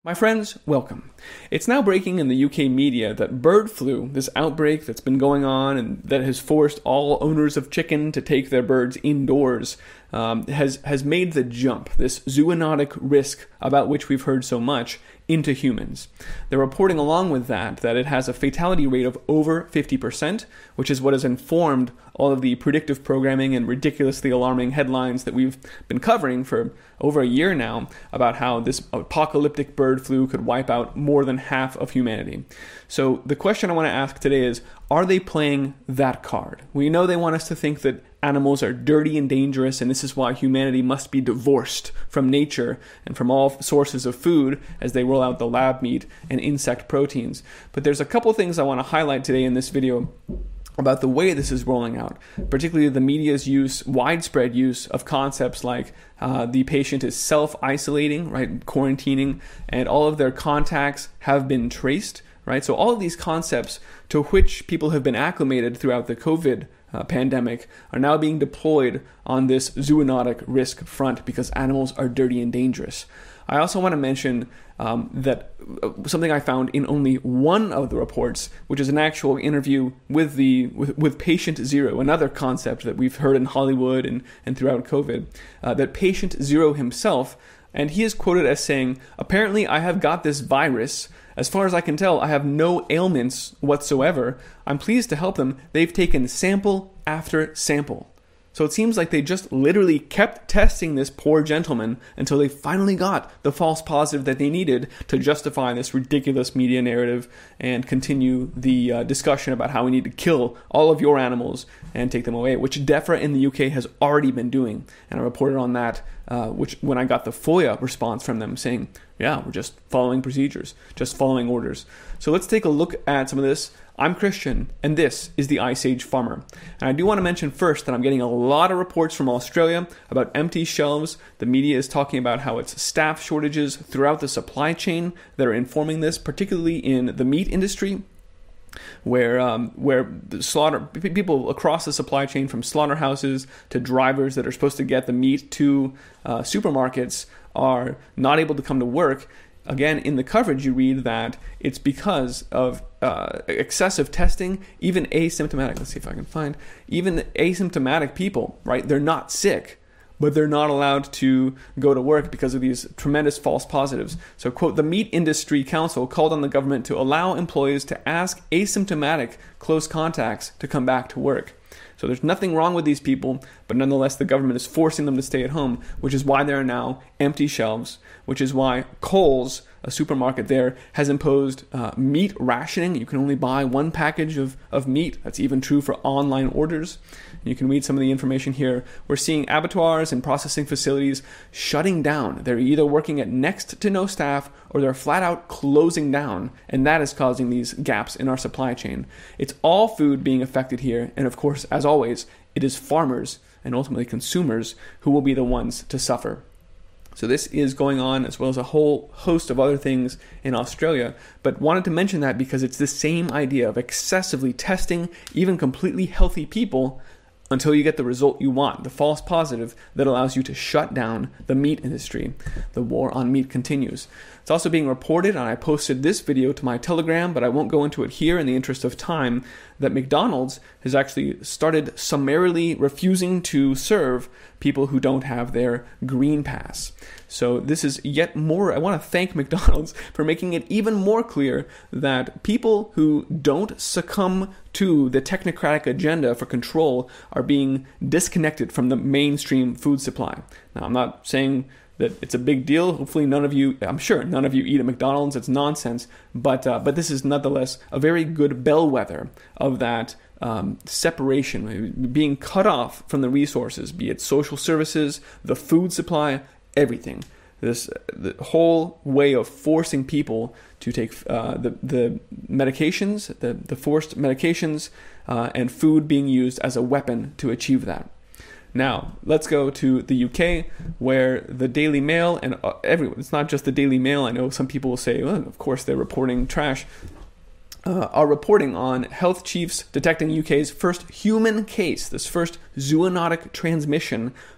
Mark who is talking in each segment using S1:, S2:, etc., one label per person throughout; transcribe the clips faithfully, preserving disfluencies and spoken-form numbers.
S1: My friends, welcome. It's now breaking in the U K media that bird flu, this outbreak that's been going on and that has forced all owners of chicken to take their birds indoors, um, has, has made the jump, this zoonotic risk about which we've heard so much, into humans. They're reporting along with that that it has a fatality rate of over fifty percent, which is what has informed all of the predictive programming and ridiculously alarming headlines that we've been covering for over a year now about how this apocalyptic bird flu could wipe out more than half of humanity. So the question I want to ask today is, are they playing that card? We know they want us to think that animals are dirty and dangerous, and this is why humanity must be divorced from nature and from all sources of food as they roll out the lab meat and insect proteins. But there's a couple things I want to highlight today in this video about the way this is rolling out, particularly the media's use, widespread use of concepts like uh, the patient is self-isolating, right, quarantining, and all of their contacts have been traced, right? So all of these concepts to which people have been acclimated throughout the COVID uh, pandemic are now being deployed on this zoonotic risk front because animals are dirty and dangerous. I also want to mention um, that uh, something I found in only one of the reports, which is an actual interview with the with, with patient zero, another concept that we've heard in Hollywood and, and throughout COVID, uh, that patient zero himself, and he is quoted as saying, "Apparently I have got this virus. As far as I can tell, I have no ailments whatsoever. I'm pleased to help them. They've taken sample after sample." So it seems like they just literally kept testing this poor gentleman until they finally got the false positive that they needed to justify this ridiculous media narrative and continue the uh, discussion about how we need to kill all of your animals and take them away, which DEFRA in the U K has already been doing. And I reported on that uh, which when I got the FOIA response from them saying, yeah, we're just following procedures, just following orders. So let's take a look at some of this. I'm Christian, and this is the Ice Age Farmer. And I do want to mention first that I'm getting a lot of reports from Australia about empty shelves. The media is talking about how it's staff shortages throughout the supply chain that are informing this, particularly in the meat industry, where um, where the slaughter people across the supply chain, from slaughterhouses to drivers that are supposed to get the meat to uh, supermarkets, are not able to come to work. Again, in the coverage, you read that it's because of uh, excessive testing, even asymptomatic. Let's see if I can find even asymptomatic people, right? They're not sick, but they're not allowed to go to work because of these tremendous false positives. So, quote, the Meat Industry Council called on the government to allow employees to ask asymptomatic close contacts to come back to work. So there's nothing wrong with these people, but nonetheless the government is forcing them to stay at home, which is why there are now empty shelves, which is why Coles, a supermarket there, has imposed uh, meat rationing. You can only buy one package of, of meat. That's even true for online orders. You can read some of the information here. We're seeing abattoirs and processing facilities shutting down. They're either working at next to no staff or they're flat out closing down, and that is causing these gaps in our supply chain. It's all food being affected here, and of course, as always, it is farmers and ultimately consumers who will be the ones to suffer. So this is going on, as well as a whole host of other things in Australia, but wanted to mention that because it's the same idea of excessively testing even completely healthy people until you get the result you want, the false positive that allows you to shut down the meat industry. The war on meat continues. It's also being reported, and I posted this video to my Telegram, but I won't go into it here in the interest of time, that McDonald's has actually started summarily refusing to serve people who don't have their green pass. So this is yet more, I want to thank McDonald's for making it even more clear that people who don't succumb to the technocratic agenda for control are being disconnected from the mainstream food supply. Now, I'm not saying that it's a big deal. Hopefully none of you, I'm sure none of you eat at McDonald's. It's nonsense. But uh, but this is nonetheless a very good bellwether of that um, separation, being cut off from the resources, be it social services, the food supply, everything. This the whole way of forcing people to take uh, the the medications, the the forced medications, uh, and food being used as a weapon to achieve that. Now, let's go to the U K, where the Daily Mail and uh, everyone, it's not just the Daily Mail. I know some people will say, well, of course they're reporting trash, uh, are reporting on health chiefs detecting U K's first human case, this first zoonotic transmission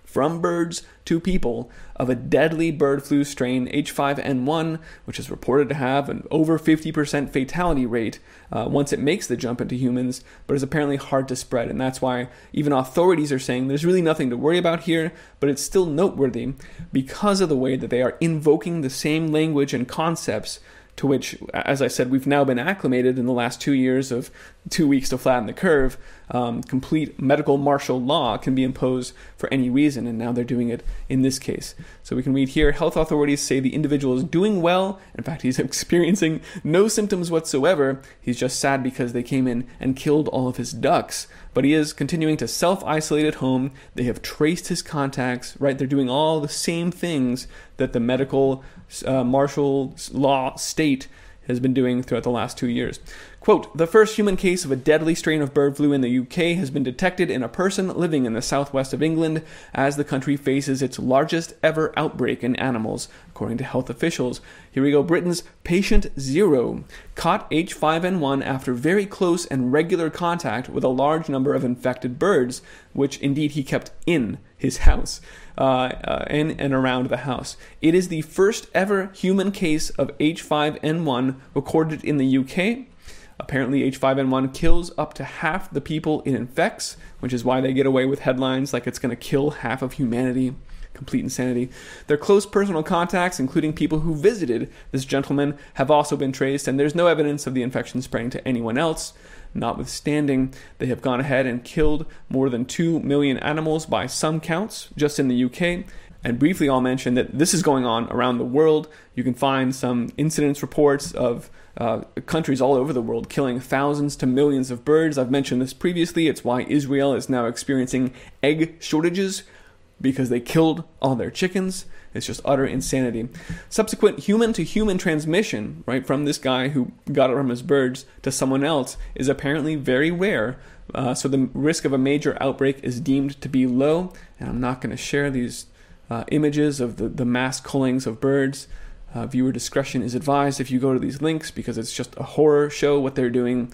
S1: from birds to people of a deadly bird flu strain H five N one, which is reported to have an over fifty percent fatality rate uh, once it makes the jump into humans, but is apparently hard to spread. And that's why even authorities are saying there's really nothing to worry about here, but it's still noteworthy because of the way that they are invoking the same language and concepts to which, as I said, we've now been acclimated in the last two years of two weeks to flatten the curve. Um, complete medical martial law can be imposed for any reason, and now they're doing it in this case. So we can read here, health authorities say the individual is doing well. In fact, he's experiencing no symptoms whatsoever. He's just sad because they came in and killed all of his ducks. But he is continuing to self-isolate at home. They have traced his contacts, right? They're doing all the same things that the medical uh, martial law state has been doing throughout the last two years. Quote, the first human case of a deadly strain of bird flu in the U K has been detected in a person living in the southwest of England as the country faces its largest ever outbreak in animals, according to health officials. Here we go. Britain's patient zero caught H five N one after very close and regular contact with a large number of infected birds, which indeed he kept in his house, uh, uh, in and around the house. It is the first ever human case of H five N one recorded in the U K. Apparently, H five N one kills up to half the people it infects, which is why they get away with headlines like it's going to kill half of humanity. Complete insanity. Their close personal contacts, including people who visited this gentleman, have also been traced, and there's no evidence of the infection spreading to anyone else. Notwithstanding, they have gone ahead and killed more than two million animals by some counts just in the U K. And briefly, I'll mention that this is going on around the world. You can find some incidence reports of uh, countries all over the world killing thousands to millions of birds. I've mentioned this previously. It's why Israel is now experiencing egg shortages, because they killed all their chickens. It's just utter insanity. Subsequent human-to-human transmission, right, from this guy who got it from his birds to someone else is apparently very rare. Uh, so the risk of a major outbreak is deemed to be low. And I'm not going to share these uh, images of the, the mass cullings of birds. Uh, viewer discretion is advised if you go to these links, because it's just a horror show what they're doing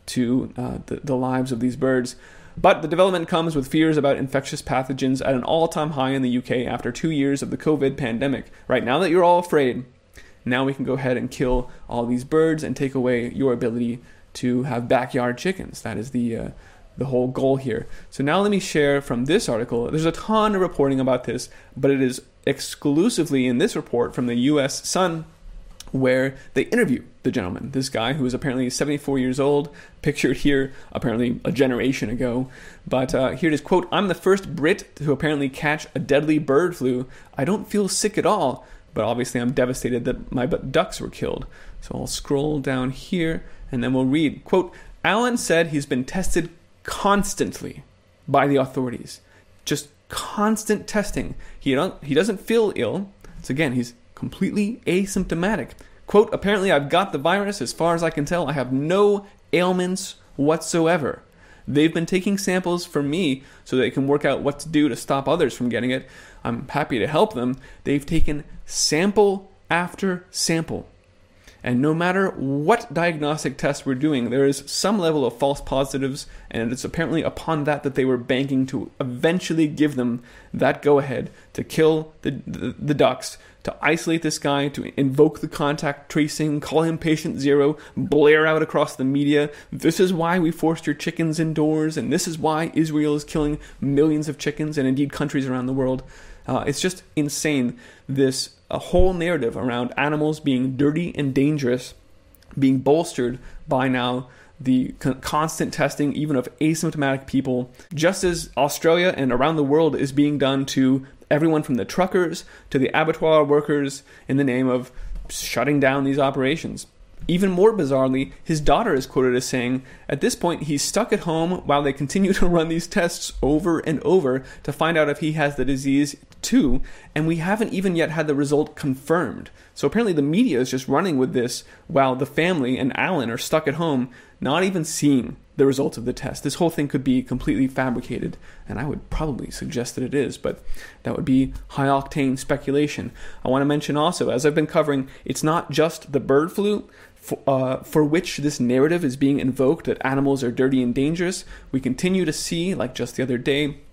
S1: to uh, the, the lives of these birds. But the development comes with fears about infectious pathogens at an all-time high in the U K after two years of the COVID pandemic. Right now that you're all afraid, now we can go ahead and kill all these birds and take away your ability to have backyard chickens. That is the uh, the whole goal here. So now let me share from this article. There's a ton of reporting about this, but it is exclusively in this report from the U S Sun, where they interview the gentleman, this guy who is apparently seventy-four years old, pictured here apparently a generation ago. But uh, here it is, quote, I'm the first Brit to apparently catch a deadly bird flu. I don't feel sick at all, but obviously I'm devastated that my ducks were killed. So I'll scroll down here and then we'll read, quote, Alan said he's been tested constantly by the authorities. Just constant testing. He don't, he doesn't feel ill. So again, he's completely asymptomatic. Quote, apparently I've got the virus. As far as I can tell, I have no ailments whatsoever. They've been taking samples from me so they can work out what to do to stop others from getting it. I'm happy to help them. They've taken sample after sample. And no matter what diagnostic test we're doing, there is some level of false positives, and it's apparently upon that that they were banking to eventually give them that go-ahead to kill the, the, the ducks, to isolate this guy, to invoke the contact tracing, call him patient zero, blare out across the media, this is why we forced your chickens indoors, and this is why Israel is killing millions of chickens, and indeed countries around the world. Uh, it's just insane, this a whole narrative around animals being dirty and dangerous being bolstered by now the con- constant testing even of asymptomatic people, just as Australia and around the world is being done to everyone from the truckers to the abattoir workers in the name of shutting down these operations. Even more bizarrely, his daughter is quoted as saying, at this point he's stuck at home while they continue to run these tests over and over to find out if he has the disease too, and we haven't even yet had the result confirmed. So apparently the media is just running with this while the family and Alan are stuck at home, not even seeing the results of the test. This whole thing could be completely fabricated, and I would probably suggest that it is, but that would be high-octane speculation. I want to mention also, as I've been covering, it's not just the bird flu for, uh, for which this narrative is being invoked, that animals are dirty and dangerous. We continue to see, like just the other day,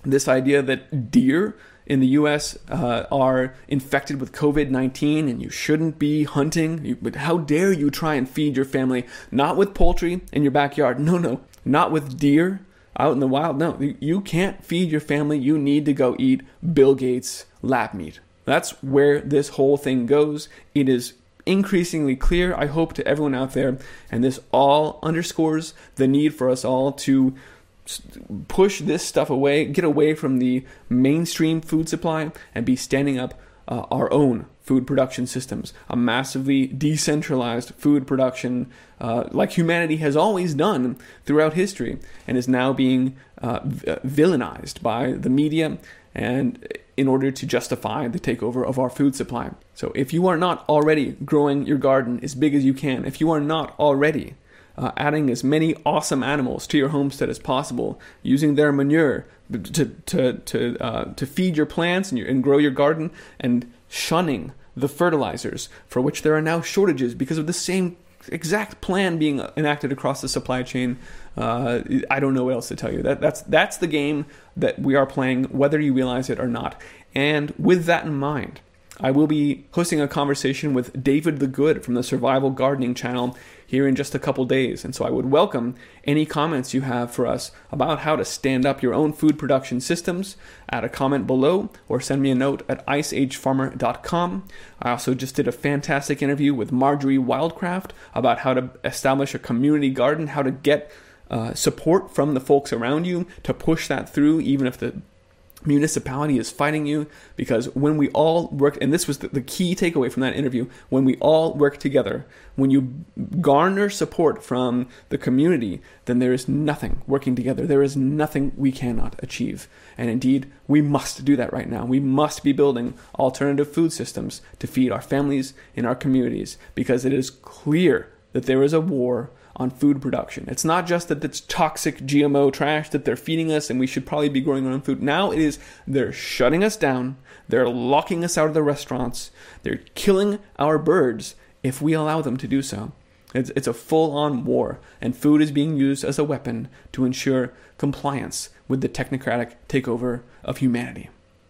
S1: This idea that deer in the U S uh, are infected with covid nineteen and you shouldn't be hunting. You, but how dare you try and feed your family, not with poultry in your backyard. No, no, not with deer out in the wild. No, you can't feed your family. You need to go eat Bill Gates' lab meat. That's where this whole thing goes. It is increasingly clear, I hope, to everyone out there. And this all underscores the need for us all to push this stuff away, get away from the mainstream food supply, and be standing up uh, our own food production systems, a massively decentralized food production uh, like humanity has always done throughout history, and is now being uh, villainized by the media and in order to justify the takeover of our food supply. So if you are not already growing your garden as big as you can, if you are not already Uh, adding as many awesome animals to your homestead as possible, using their manure to to to uh, to feed your plants and, your, and grow your garden, and shunning the fertilizers for which there are now shortages because of the same exact plan being enacted across the supply chain. Uh, I don't know what else to tell you. That that's that's the game that we are playing, whether you realize it or not. And with that in mind, I will be hosting a conversation with David the Good from the Survival Gardening channel here in just a couple days. And so I would welcome any comments you have for us about how to stand up your own food production systems. Add a comment below or send me a note at ice age farmer dot com. I also just did a fantastic interview with Marjorie Wildcraft about how to establish a community garden, how to get uh, support from the folks around you to push that through, even if the municipality is fighting you. Because when we all work, and this was the, the key takeaway from that interview, when we all work together, when you garner support from the community, then there is nothing working together. There is nothing we cannot achieve. And indeed, we must do that right now. We must be building alternative food systems to feed our families in our communities, because it is clear that there is a war on food production. It's not just that it's toxic G M O trash that they're feeding us and we should probably be growing our own food. Now it is they're shutting us down. They're locking us out of the restaurants. They're killing our birds if we allow them to do so. It's, it's a full-on war, and food is being used as a weapon to ensure compliance with the technocratic takeover of humanity.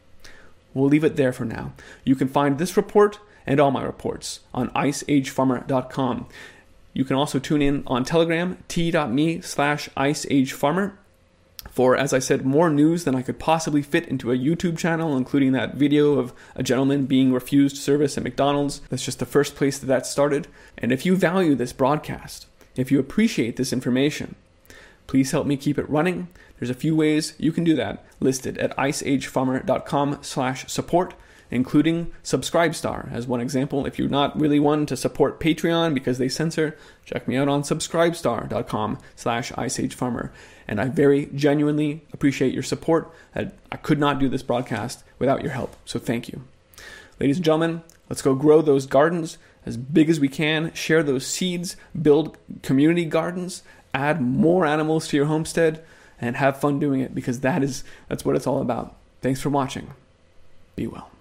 S1: We'll leave it there for now. You can find this report and all my reports on ice age farmer dot com. You can also tune in on Telegram, t.me slash iceagefarmer, for, as I said, more news than I could possibly fit into a YouTube channel, including that video of a gentleman being refused service at McDonald's. That's just the first place that that started. And if you value this broadcast, if you appreciate this information, please help me keep it running. There's a few ways you can do that listed at iceagefarmer dot com slash support. Including Subscribestar as one example. If you're not really one to support Patreon because they censor, check me out on subscribestar dot com slash iceagefarmer. And I very genuinely appreciate your support. I, I could not do this broadcast without your help, so thank you. Ladies and gentlemen, let's go grow those gardens as big as we can, share those seeds, build community gardens, add more animals to your homestead, and have fun doing it, because that is that's what it's all about. Thanks for watching. Be well.